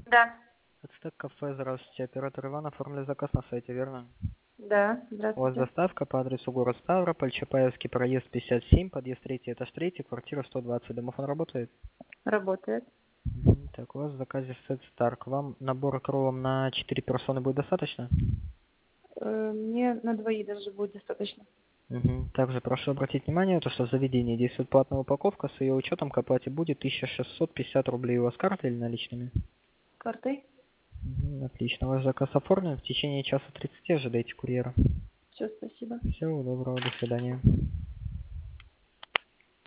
Да, Ацтек кафе, здравствуйте. Оператор Иван, оформили заказ на сайте, верно? да, У вас здравствуйте. доставка по адресу город Ставрополь, Чапаевский проезд 57, подъезд 3, этаж 3, квартира 120. Домофон работает? Работает. Так, у вас в заказе сет Старк. Вам набора кролом на 4 персоны будет достаточно? Мне на двоих даже будет достаточно. Также прошу обратить внимание, то, что в заведении действует платная упаковка, с ее учетом к оплате будет 1650 рублей. У вас карта или наличными? Картой? Отлично, ваш заказ оформлен. В течение часа 30 ожидайте курьера. Все, спасибо. Всего доброго, до свидания.